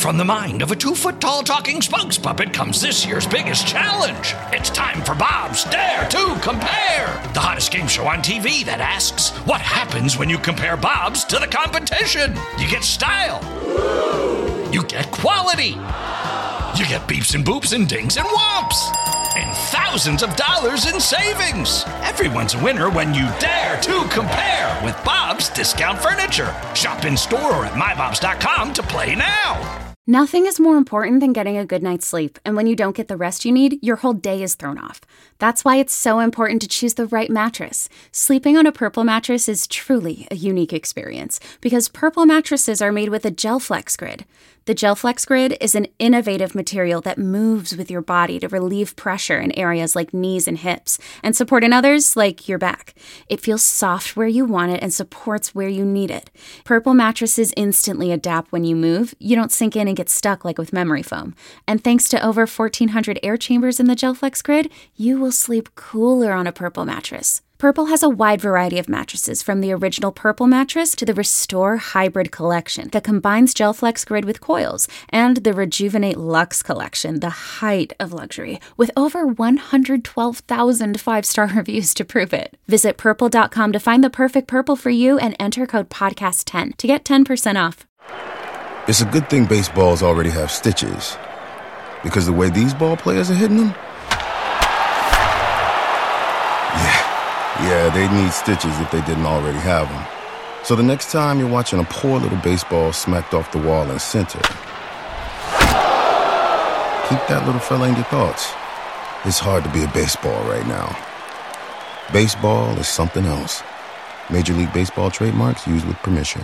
From the mind of a 2-foot-tall talking spokes puppet comes this year's biggest challenge. It's time for Bob's Dare to Compare, the hottest game show on TV that asks, what happens when you compare Bob's to the competition? You get style. You get quality. You get beeps and boops and dings and whomps. And thousands of dollars in savings. Everyone's a winner when you dare to compare with Bob's Discount Furniture. Shop in store or at mybobs.com to play now. Nothing is more important than getting a good night's sleep, and when you don't get the rest you need, your whole day is thrown off. That's why it's so important to choose the right mattress. Sleeping on a Purple mattress is truly a unique experience, because Purple mattresses are made with a GelFlex Grid. The GelFlex Grid is an innovative material that moves with your body to relieve pressure in areas like knees and hips, and support in others like your back. It feels soft where you want it and supports where you need it. Purple mattresses instantly adapt when you move. You don't sink in and get stuck like with memory foam. And thanks to over 1,400 air chambers in the GelFlex Grid, you will sleep cooler on a Purple mattress. Purple has a wide variety of mattresses, from the original Purple mattress to the Restore Hybrid collection that combines GelFlex Grid with coils, and the Rejuvenate Luxe collection, the height of luxury, with over 112,000 five-star reviews to prove it. Visit Purple.com to find the perfect Purple for you and enter code PODCAST10 to get 10% off. It's a good thing baseballs already have stitches, because the way these ball players are hitting them, yeah, they need stitches if they didn't already have them. So the next time you're watching a poor little baseball smacked off the wall in center, keep that little fella in your thoughts. It's hard to be a baseball right now. Baseball is something else. Major League Baseball trademarks used with permission.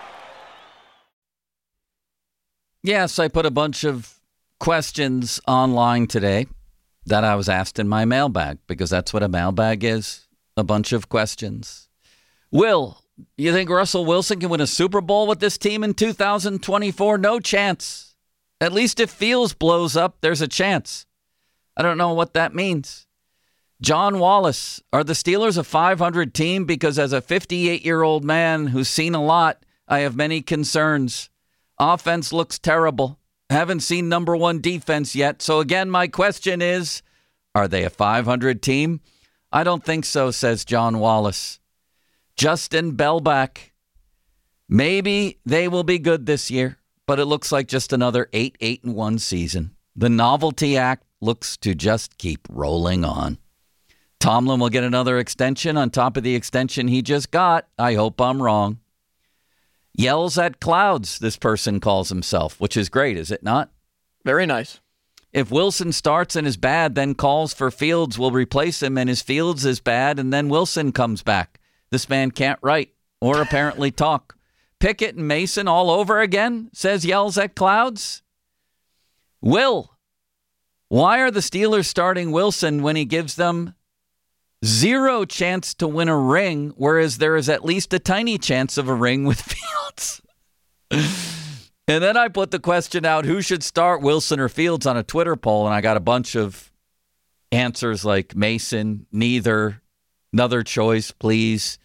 Yes, I put a bunch of questions online today that I was asked in my mailbag, because that's what a mailbag is. A bunch of questions. Will, you think Russell Wilson can win a Super Bowl with this team in 2024? No chance. At least if Fields blows up, there's a chance. I don't know what that means. John Wallace, are the Steelers a 500 team? Because as a 58-year-old man who's seen a lot, I have many concerns. Offense looks terrible. Haven't seen number one defense yet. So again, my question is, are they a 500 team? I don't think so, says John Wallace. Justin Bellback, maybe they will be good this year, but it looks like just another 8-1 season. The novelty act looks to just keep rolling on. Tomlin will get another extension on top of the extension he just got. I hope I'm wrong. Yells at clouds, this person calls himself, which is great, is it not? Very nice. If Wilson starts and is bad, then calls for Fields will replace him, and his Fields is bad, and then Wilson comes back. This man can't write or apparently talk. Pickett and Mason all over again, says Yells at Clouds. Will, why are the Steelers starting Wilson when he gives them zero chance to win a ring, whereas there is at least a tiny chance of a ring with Fields? And then I put the question out, who should start, Wilson or Fields, on a Twitter poll, and I got a bunch of answers like Mason, neither, another choice, please.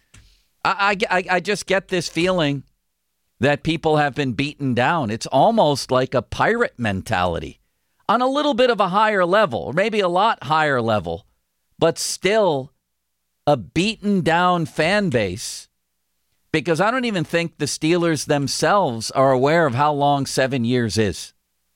I just get this feeling that people have been beaten down. It's almost like a pirate mentality on a little bit of a higher level, or maybe a lot higher level, but still a beaten down fan base. Because I don't even think the Steelers themselves are aware of how long 7 years is.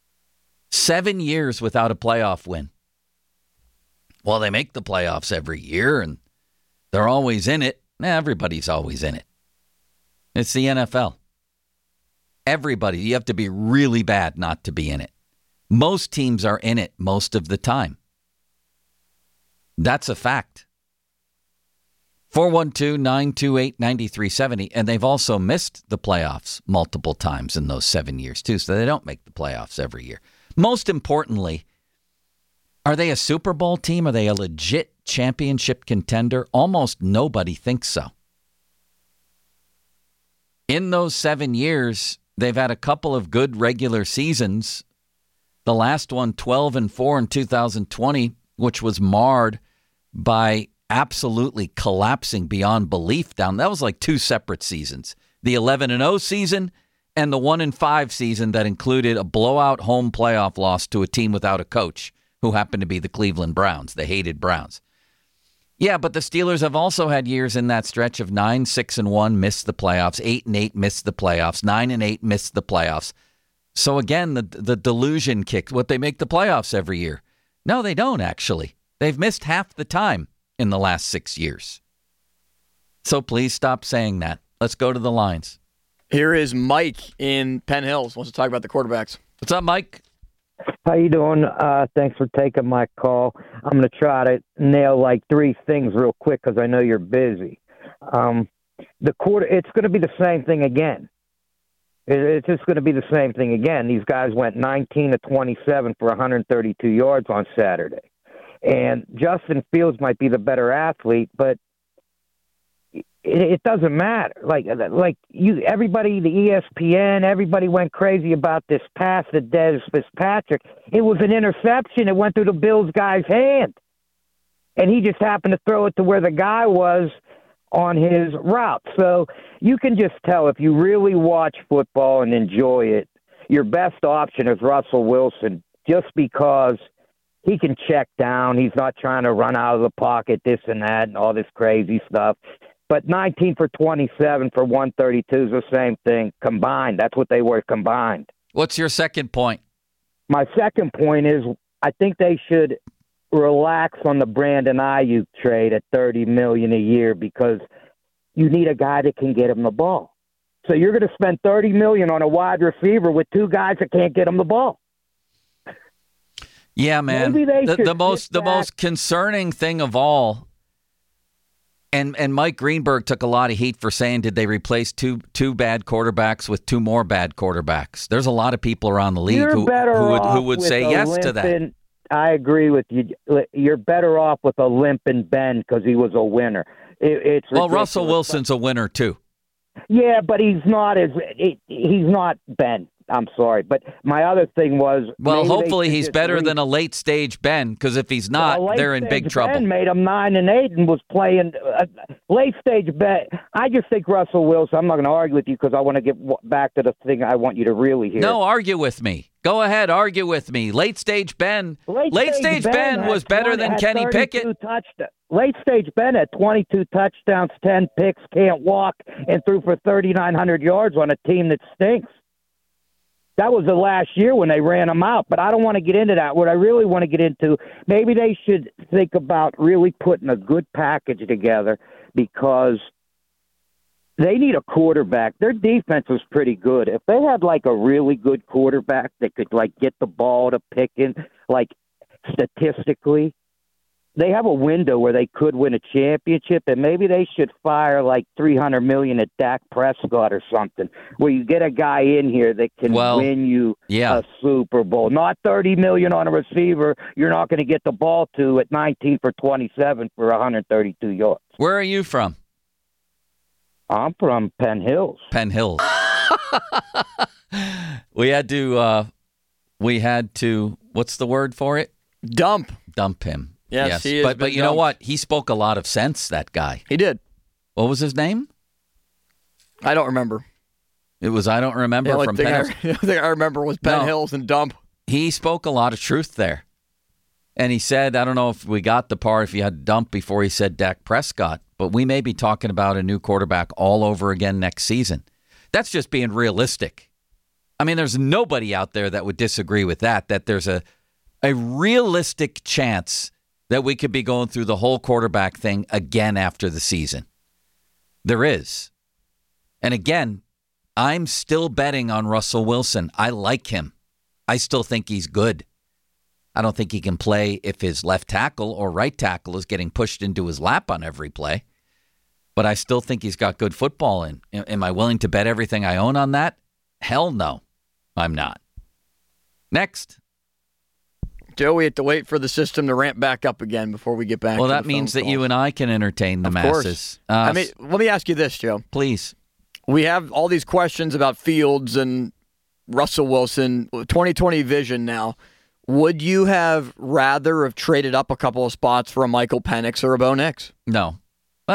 7 years without a playoff win. Well, they make the playoffs every year, and they're always in it. Everybody's always in it. It's the NFL. Everybody. You have to be really bad not to be in it. Most teams are in it most of the time. That's a fact. 412-928-9370. And they've also missed the playoffs multiple times in those 7 years, too. So they don't make the playoffs every year. Most importantly, are they a Super Bowl team? Are they a legit championship contender? Almost nobody thinks so. In those 7 years, they've had a couple of good regular seasons. The last one, 12-4 in 2020, which was marred by absolutely collapsing beyond belief down. That was like two separate seasons. The 11-0 season and the 1-5 season that included a blowout home playoff loss to a team without a coach who happened to be the Cleveland Browns, the hated Browns. Yeah, but the Steelers have also had years in that stretch of 9-6-1, missed the playoffs, 8-8, missed the playoffs, 9-8, missed the playoffs. So again, the delusion kicked. What, they make the playoffs every year? No, they don't, actually. They've missed half the time in the last 6 years. So please stop saying that. Let's go to the lines. Here is Mike in Penn Hills. Wants to talk about the quarterbacks. What's up, Mike? How you doing? Thanks for taking my call. I'm going to try to nail like 3 things real quick because I know you're busy. It's going to be the same thing again. It's just going to be the same thing again. These guys went 19 of 27 for 132 yards on Saturday. And Justin Fields might be the better athlete, but it doesn't matter. Everybody, the ESPN, everybody went crazy about this pass to Dez Fitzpatrick. It was an interception. It went through the Bills guy's hand. And he just happened to throw it to where the guy was on his route. So you can just tell if you really watch football and enjoy it, your best option is Russell Wilson just because he can check down. He's not trying to run out of the pocket, this and that, and all this crazy stuff. But 19 for 27 for 132 is the same thing combined. That's what they were combined. What's your second point? My second point is I think they should relax on the Brandon Ayuk trade at $30 million a year because you need a guy that can get him the ball. So you're going to spend $30 million on a wide receiver with 2 guys that can't get him the ball. Yeah, man. The most concerning thing of all. And Mike Greenberg took a lot of heat for saying, did they replace two bad quarterbacks with 2 more bad quarterbacks? There's a lot of people around the league who would say yes to that. I agree with you. You're better off with a limping Ben because he was a winner. Well, Russell Wilson's a winner too. Yeah, but he's not Ben. I'm sorry, but my other thing was... Well, hopefully he's better than a late-stage Ben, because if he's not, they're in big trouble. Ben made him 9-8 and was playing late-stage Ben. I just think Russell Wilson, I'm not going to argue with you because I want to get back to the thing I want you to really hear. No, argue with me. Go ahead, argue with me. Late-stage Ben was better than Kenny Pickett. Late-stage Ben had 22 touchdowns, 10 picks, can't walk, and threw for 3,900 yards on a team that stinks. That was the last year when they ran him out, but I don't want to get into that. What I really want to get into, maybe they should think about really putting a good package together because they need a quarterback. Their defense was pretty good. If they had like a really good quarterback that could like get the ball to Pickens, like statistically, they have a window where they could win a championship, and maybe they should fire like $300 million at Dak Prescott or something, where you get a guy in here that can win you a Super Bowl. Not $30 million on a receiver you're not going to get the ball to at 19 for 27 for 132 yards. Where are you from? I'm from Penn Hills. Penn Hills. We had to. What's the word for it? Dump him. Yes. But you know what? He spoke a lot of sense, that guy. He did. What was his name? I don't remember. It was I don't remember from Penn Hills. The thing I remember was Penn Hills and Dump. He spoke a lot of truth there. And he said, I don't know if we got the part if he had Dump before he said Dak Prescott, but we may be talking about a new quarterback all over again next season. That's just being realistic. I mean, there's nobody out there that would disagree with that there's a realistic chance that we could be going through the whole quarterback thing again after the season. There is. And again, I'm still betting on Russell Wilson. I like him. I still think he's good. I don't think he can play if his left tackle or right tackle is getting pushed into his lap on every play. But I still think he's got good football in. Am I willing to bet everything I own on that? Hell no, I'm not. Next. Joe, we have to wait for the system to ramp back up again before we get back. Well, that means that you and I can entertain the masses. Let me ask you this, Joe. Please. We have all these questions about Fields and Russell Wilson, 2020 vision now. Would you have rather have traded up a couple of spots for a Michael Penix or a Bo Nix? No.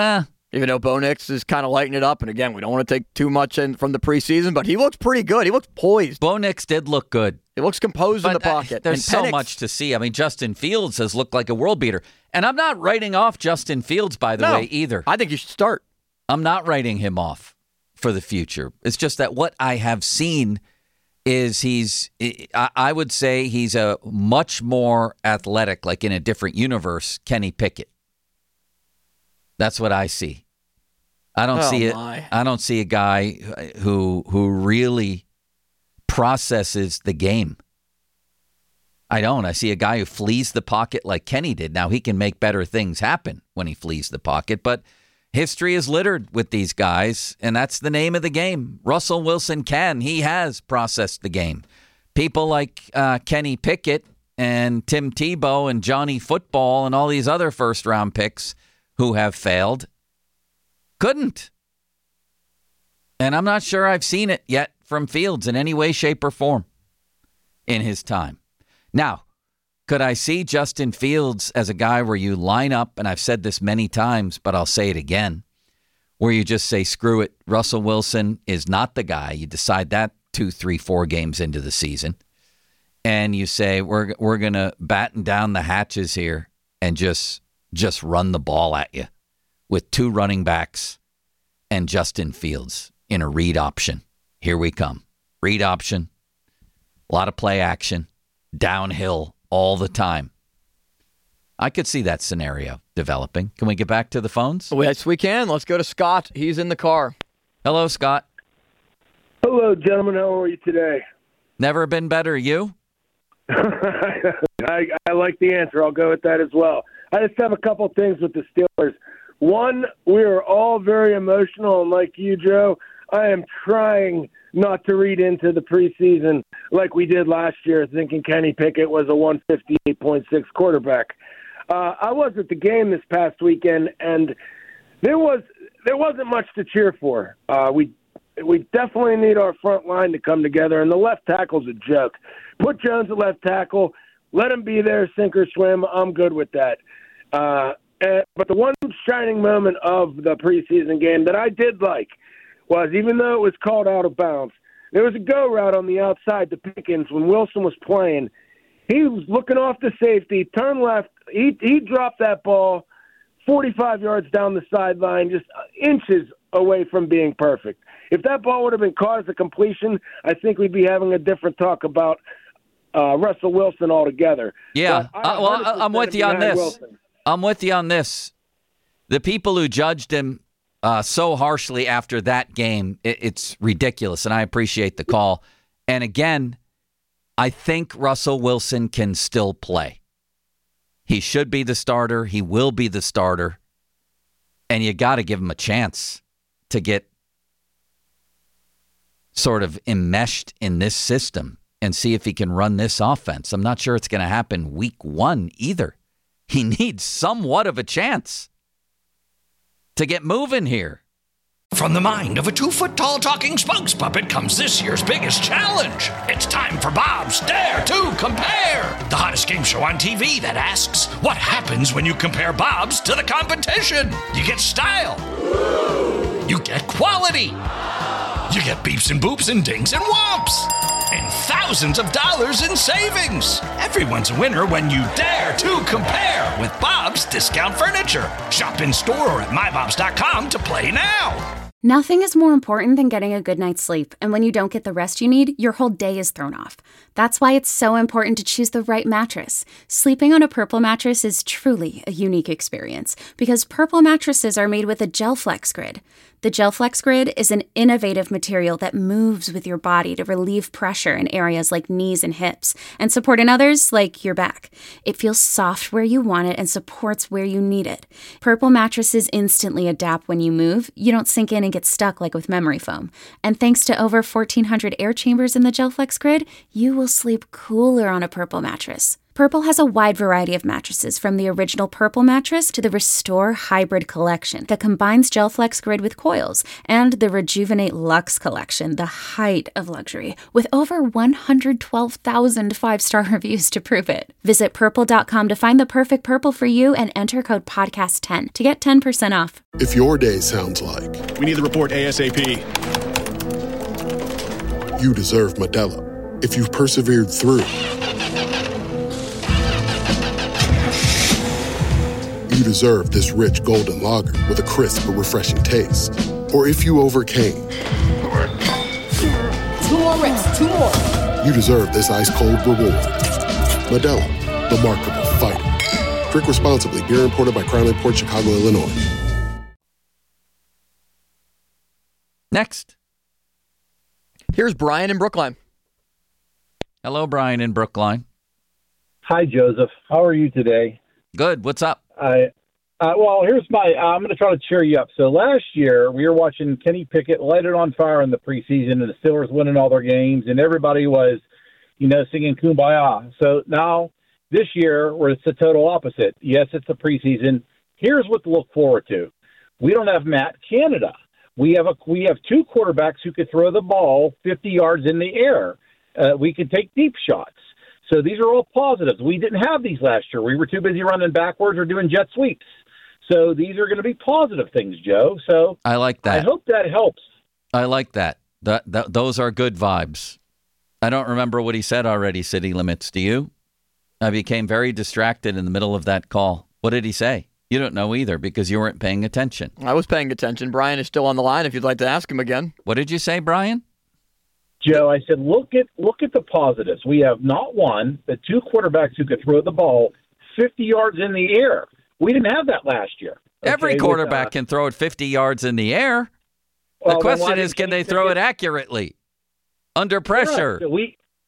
Even though Bo Nix is kind of lighting it up, and again, we don't want to take too much in from the preseason, but he looks pretty good. He looks poised. Bo Nix did look good. He looks composed in the pocket. There's so much to see. I mean, Justin Fields has looked like a world beater. And I'm not writing off Justin Fields, by the way, either. I think you should start. I'm not writing him off for the future. It's just that what I have seen is I would say he's a much more athletic, like in a different universe, Kenny Pickett. That's what I see. I don't see it. I don't see a guy who really processes the game. I don't. I see a guy who flees the pocket like Kenny did. Now, he can make better things happen when he flees the pocket, but history is littered with these guys, and that's the name of the game. Russell Wilson can. He has processed the game. People like Kenny Pickett and Tim Tebow and Johnny Football and all these other first-round picks who have failed couldn't. And I'm not sure I've seen it yet from Fields in any way, shape, or form in his time. Now, could I see Justin Fields as a guy where you line up, and I've said this many times, but I'll say it again, where you just say, screw it, Russell Wilson is not the guy. You decide that 2, 3, 4 games into the season, and you say, we're going to batten down the hatches here and just run the ball at you with 2 running backs and Justin Fields in a read option. Here we come. Read option, a lot of play action, downhill all the time. I could see that scenario developing. Can we get back to the phones? Yes, we can. Let's go to Scott. He's in the car. Hello, Scott. Hello, gentlemen. How are you today? Never been better. You? I like the answer. I'll go with that as well. I just have a couple things with the Steelers. One, we are all very emotional, and like you, Joe, I am trying not to read into the preseason like we did last year, thinking Kenny Pickett was a 158.6 quarterback. I was at the game this past weekend, and there wasn't much to cheer for. We definitely need our front line to come together, and the left tackle's a joke. Put Jones at left tackle, let him be there, sink or swim. I'm good with that. But the one shining moment of the preseason game that I did like was, even though it was called out of bounds, there was a go route on the outside to Pickens when Wilson was playing. He was looking off the safety, turned left. He dropped that ball 45 yards down the sideline, just inches away from being perfect. If that ball would have been caught as a completion, I think we'd be having a different talk about Russell Wilson altogether. Yeah, I'm with you on this. Wilson. I'm with you on this. The people who judged him so harshly after that game, it's ridiculous, and I appreciate the call. And again, I think Russell Wilson can still play. He should be the starter. He will be the starter. And you got to give him a chance to get sort of enmeshed in this system and see if he can run this offense. I'm not sure it's going to happen week 1 either. He needs somewhat of a chance to get moving here. From the mind of a 2-foot-tall talking spokes puppet comes this year's biggest challenge. It's time for Bob's Dare to Compare, the hottest game show on TV that asks, what happens when you compare Bob's to the competition? You get style. You get quality. You get beeps and boops and dings and whomps. And thousands of dollars in savings. Everyone's a winner when you dare to compare with Bob's Discount Furniture. Shop in store or at mybobs.com to play now. Nothing is more important than getting a good night's sleep, and when you don't get the rest you need, your whole day is thrown off. That's why it's so important to choose the right mattress. Sleeping on a Purple mattress is truly a unique experience, because Purple mattresses are made with a GelFlex Grid. The GelFlex Grid is an innovative material that moves with your body to relieve pressure in areas like knees and hips, and support in others like your back. It feels soft where you want it and supports where you need it. Purple mattresses instantly adapt when you move. You don't sink in and get stuck like with memory foam. And thanks to over 1,400 air chambers in the GelFlex Grid, you will sleep cooler on a Purple mattress. Purple has a wide variety of mattresses, from the original Purple mattress to the Restore Hybrid collection that combines GelFlex Grid with coils, and the Rejuvenate Luxe collection, the height of luxury, with over 112,000 five-star reviews to prove it. Visit Purple.com to find the perfect Purple for you and enter code PODCAST10 to get 10% off. If your day sounds like we need the report ASAP, you deserve Modelo. If you've persevered through, you deserve this rich golden lager with a crisp but refreshing taste. Or if you overcame, 2 more reps, 2 more. You deserve this ice-cold reward. Modelo, the Remarkable Fighter. Drink responsibly. Beer imported by Crown Port Chicago, Illinois. Next. Here's Brian in Brookline. Hello, Brian in Brookline. Hi, Joseph. How are you today? Good. What's up? Well, here's I'm going to try to cheer you up. So last year, we were watching Kenny Pickett light it on fire in the preseason, and the Steelers winning all their games, and everybody was, singing Kumbaya. So now, this year, where it's the total opposite. Yes, it's the preseason. Here's what to look forward to. We don't have Matt Canada. We have 2 quarterbacks who could throw the ball 50 yards in the air. We can take deep shots. So these are all positives. We didn't have these last year. We were too busy running backwards or doing jet sweeps. So these are going to be positive things, Joe. So I like that. I hope that helps. I like that. Those are good vibes. I don't remember what he said already, City Limits. Do you? I became very distracted in the middle of that call. What did he say? You don't know either because you weren't paying attention. I was paying attention. Brian is still on the line if you'd like to ask him again. What did you say, Brian? Joe, I said, look at the positives. We have not one, but 2 quarterbacks who could throw the ball 50 yards in the air. We didn't have that last year. Okay? Every quarterback can throw it 50 yards in the air. The question is, can they throw it accurately under pressure? Yeah,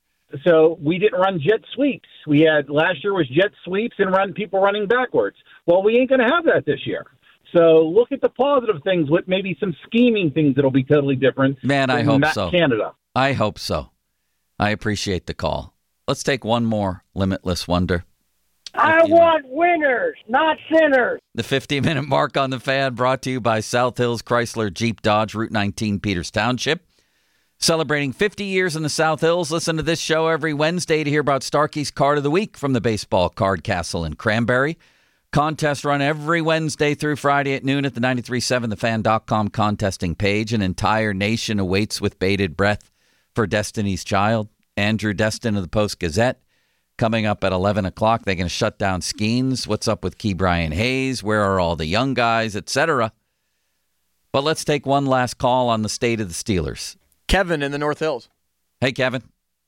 so we didn't run jet sweeps. We had last year was jet sweeps and people running backwards. Well, we ain't going to have that this year. So look at the positive things with maybe some scheming things that'll be totally different. Man, I hope so. Canada. I hope so. I appreciate the call. Let's take one more Limitless Wonder. I want winners, not sinners. The 50-minute mark on the Fan brought to you by South Hills Chrysler Jeep Dodge, Route 19, Peters Township. Celebrating 50 years in the South Hills. Listen to this show every Wednesday to hear about Starkey's Card of the Week from the Baseball Card Castle in Cranberry. Contest run every Wednesday through Friday at noon at the 93.7 thefan.com contesting page. An entire nation awaits with bated breath for Destiny's Child. Andrew Destin of the Post-Gazette. Coming up at 11 o'clock, they're going to shut down Skeens. What's up with Key Brian Hayes? Where are all the young guys, etc.? But let's take one last call on the state of the Steelers. Kevin in the North Hills. Hey, Kevin.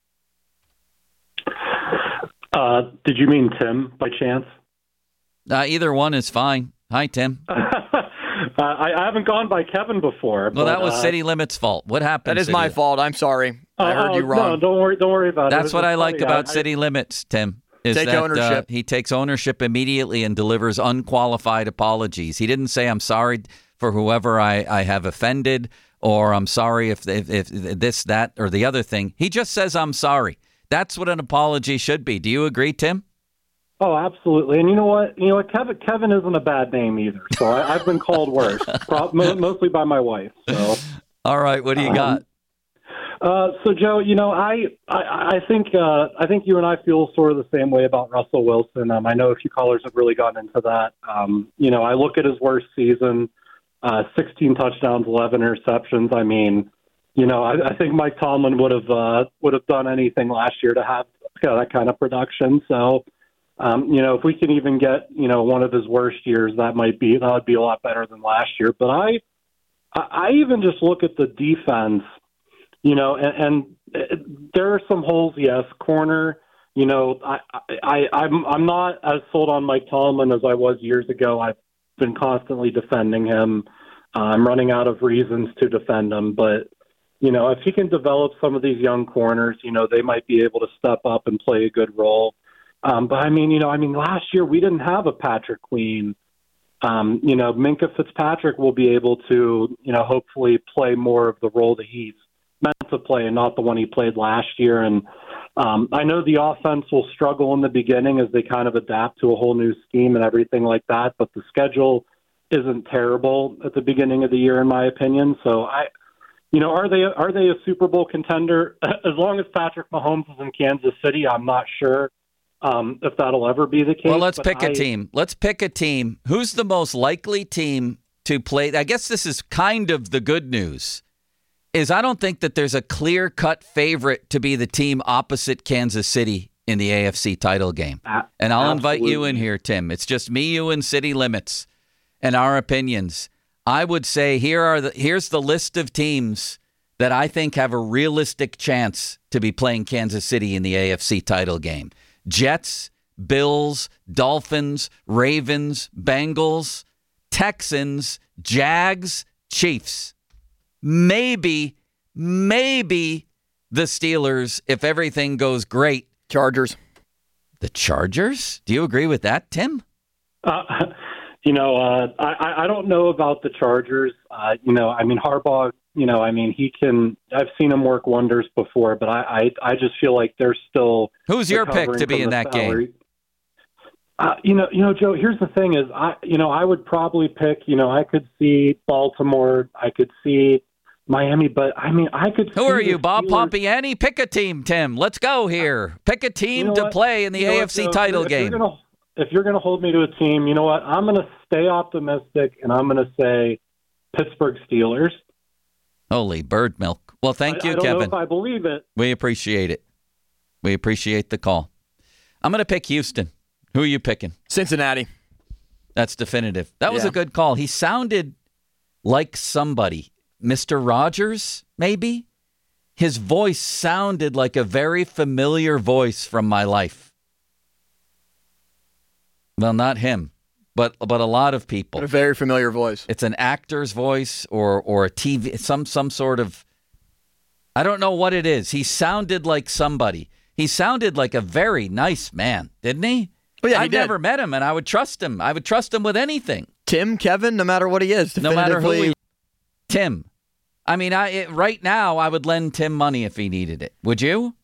Did you mean Tim by chance? Either one is fine. Hi, Tim. I haven't gone by Kevin before. Well, but, that was City Limits' fault. What happened? That is my fault. I'm sorry. I heard you wrong. No, don't worry about it. That's what I like about City Limits, Tim. Is take that ownership. He takes ownership immediately and delivers unqualified apologies. He didn't say, I'm sorry for whoever I have offended, or I'm sorry if this, that, or the other thing. He just says, I'm sorry. That's what an apology should be. Do you agree, Tim? Oh, absolutely. And you know what? Kevin isn't a bad name either. So I've been called worse, mostly by my wife. So. All right. What do you got? So, Joe, I think you and I feel sort of the same way about Russell Wilson. I know a few callers have really gotten into that. I look at his worst season, 16 touchdowns, 11 interceptions. I mean, I think Mike Tomlin would have done anything last year to have that kind of production. So, if we can even get one of his worst years, that would be a lot better than last year. But I even just look at the defense. And there are some holes. Yes, corner. I'm not as sold on Mike Tomlin as I was years ago. I've been constantly defending him. I'm running out of reasons to defend him. But if he can develop some of these young corners, they might be able to step up and play a good role. But I mean, last year we didn't have a Patrick Queen. Minkah Fitzpatrick will be able to, hopefully play more of the role that he's meant to play and not the one he played last year. And I know the offense will struggle in the beginning as they kind of adapt to a whole new scheme and everything like that, but the schedule isn't terrible at the beginning of the year, in my opinion. So are they a Super Bowl contender? As long as Patrick Mahomes is in Kansas City, I'm not sure if that'll ever be the case. Well, let's pick a team. Let's pick a team. Who's the most likely team to play? I guess this is kind of the good news, is I don't think that there's a clear-cut favorite to be the team opposite Kansas City in the AFC title game. And I'll invite you in here, Tim. It's just me, you, and City Limits and our opinions. I would say here's the list of teams that I think have a realistic chance to be playing Kansas City in the AFC title game. Jets, Bills, Dolphins, Ravens, Bengals, Texans, Jags, Chiefs. Maybe the Steelers, if everything goes great. Chargers. The Chargers? Do you agree with that, Tim? I don't know about the Chargers. Harbaugh, he can. I've seen him work wonders before, but I just feel like they're still. Who's your pick to be in that game? Joe. Here's the thing: is I would probably pick. I could see Baltimore. I could see Miami, but I could. Who are you, Bob Pompiani? Pick a team, Tim. Let's go here. Pick a team to play in the AFC title game. If you're going to hold me to a team, you know what? I'm going to stay optimistic, and I'm going to say Pittsburgh Steelers. Holy bird milk. Well, thank you, Kevin. I don't know if I believe it. We appreciate it. We appreciate the call. I'm going to pick Houston. Who are you picking? Cincinnati. That's definitive. That was a good call. He sounded like somebody. Mr. Rogers, maybe? His voice sounded like a very familiar voice from my life. Well, not him, but a lot of people. But a very familiar voice. It's an actor's voice or a TV, some sort of, I don't know what it is. He sounded like somebody. He sounded like a very nice man, didn't he? Oh, yeah, I've never met him, and I would trust him. I would trust him with anything. Tim, Kevin, no matter what he is. No matter who he is. Tim. I mean, right now, I would lend Tim money if he needed it. Would you?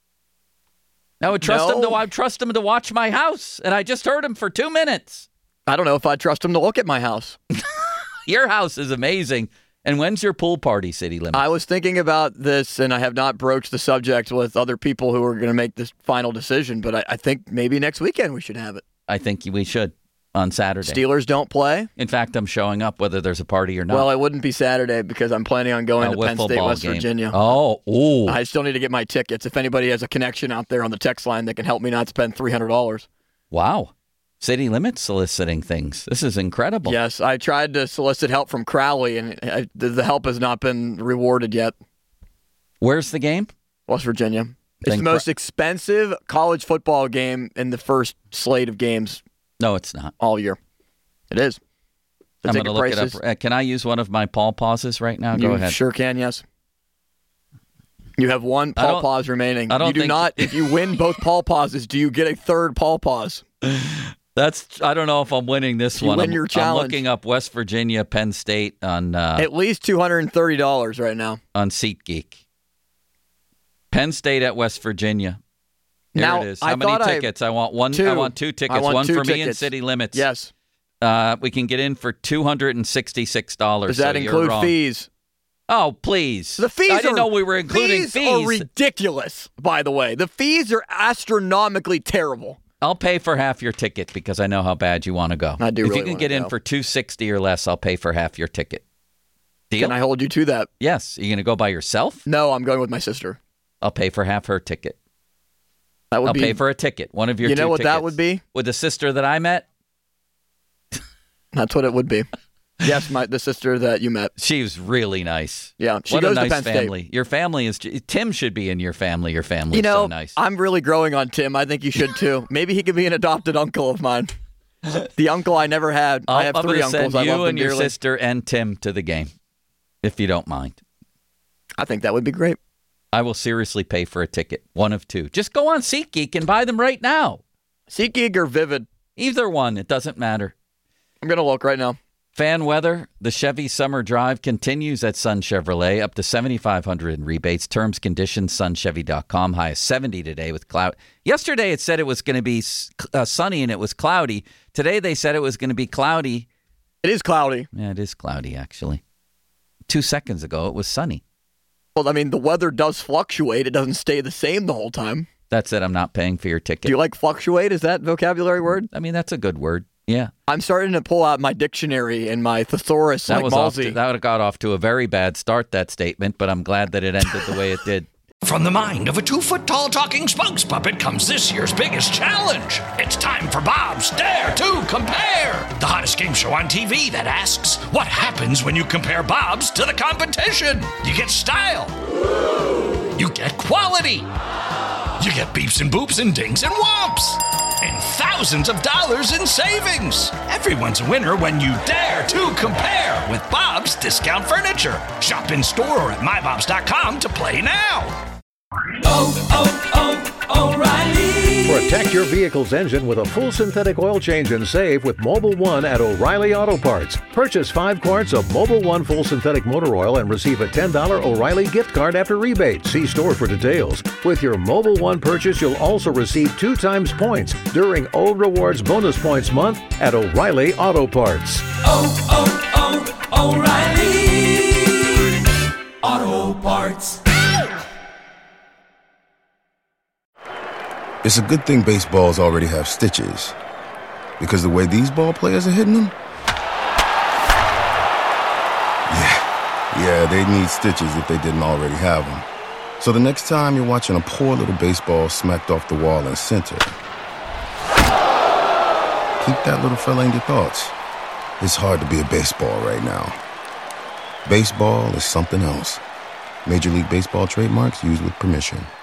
I would trust him to. I'd trust him to watch my house, and I just heard him for 2 minutes. I don't know if I'd trust him to look at my house. Your house is amazing. And when's your pool party, City Limits? I was thinking about this, and I have not broached the subject with other people who are going to make this final decision. But I think maybe next weekend we should have it. I think we should on Saturday. Steelers don't play. In fact, I'm showing up whether there's a party or not. Well, it wouldn't be Saturday because I'm planning on going to Penn State, West Virginia. Oh, ooh. I still need to get my tickets. If anybody has a connection out there on the text line that can help me not spend $300. Wow. City Limits soliciting things. This is incredible. Yes, I tried to solicit help from Crowley, and the help has not been rewarded yet. Where's the game? West Virginia. It's the most expensive college football game in the first slate of games. No, it's not. All year. It is. I'm going to look it up. Can I use one of my Paul pauses right now? Go ahead. Sure can, yes. You have one Paul pause remaining. You do not. If you win both Paul pauses, do you get a third Paul pause? I don't know if I'm winning this one. Win your challenge. I'm looking up West Virginia, Penn State on at least $230 right now on SeatGeek. Penn State at West Virginia. Here it is. How many tickets? I want one. I want two tickets. One for me and City Limits. Yes. We can get in for $266. Does that include fees? Oh, please. The fees I didn't know we were including fees. Fees are ridiculous, by the way. The fees are astronomically terrible. I'll pay for half your ticket because I know how bad you want to go. I do. If you can get in for $260 or less, I'll pay for half your ticket. Deal? Can I hold you to that? Yes. Are you going to go by yourself? No, I'm going with my sister. I'll pay for half her ticket. I'll pay for a ticket. One of your two tickets. You know what that would be? With the sister that I met? That's what it would be. Yes, the sister that you met. She was really nice. Yeah, she what goes a nice to Penn family. State. Your family is... Tim should be in your family. Your family is so nice. I'm really growing on Tim. I think you should too. Maybe he could be an adopted uncle of mine. The uncle I never had. I have three uncles. Send I love you them and your dearly. sister and Tim to the game, if you don't mind. I think that would be great. I will seriously pay for a ticket. One of two. Just go on SeatGeek and buy them right now. SeatGeek or Vivid? Either one. It doesn't matter. I'm going to look right now. Fan weather, the Chevy Summer Drive continues at Sun Chevrolet, up to $7,500 in rebates. Terms, conditions, sunchevy.com. High of 70 today with cloud. Yesterday it said it was going to be sunny and it was cloudy. Today they said it was going to be cloudy. It is cloudy. Yeah, it is cloudy, actually. 2 seconds ago it was sunny. Well, I mean, the weather does fluctuate. It doesn't stay the same the whole time. That's it. I'm not paying for your ticket. Do you like fluctuate? Is that vocabulary word? I mean, that's a good word. Yeah. I'm starting to pull out my dictionary and my thesaurus like Malsey. That would have got off to a very bad start, that statement, but I'm glad that it ended the way it did. From the mind of a 2-foot-tall talking spokes puppet comes this year's biggest challenge. It's time for Bob's Dare to Compare, the hottest game show on TV that asks, what happens when you compare Bob's to the competition? You get style. You get quality. You get beeps and boops and dings and whomps. And thousands of dollars in savings. Everyone's a winner when you dare to compare with Bob's Discount Furniture. Shop in store or at mybobs.com to play now. O'Reilly. Protect your vehicle's engine with a full synthetic oil change and save with Mobil 1 at O'Reilly Auto Parts. Purchase 5 quarts of Mobil 1 full synthetic motor oil and receive a $10 O'Reilly gift card after rebate. See store for details. With your Mobil 1 purchase, you'll also receive 2 times points during O Rewards Bonus Points Month at O'Reilly Auto Parts. O'Reilly Auto Parts. It's a good thing baseballs already have stitches, because the way these ball players are hitting them, yeah, they'd need stitches if they didn't already have them. So the next time you're watching a poor little baseball smacked off the wall in center, keep that little fella in your thoughts. It's hard to be a baseball right now. Baseball is something else. Major League Baseball trademarks used with permission.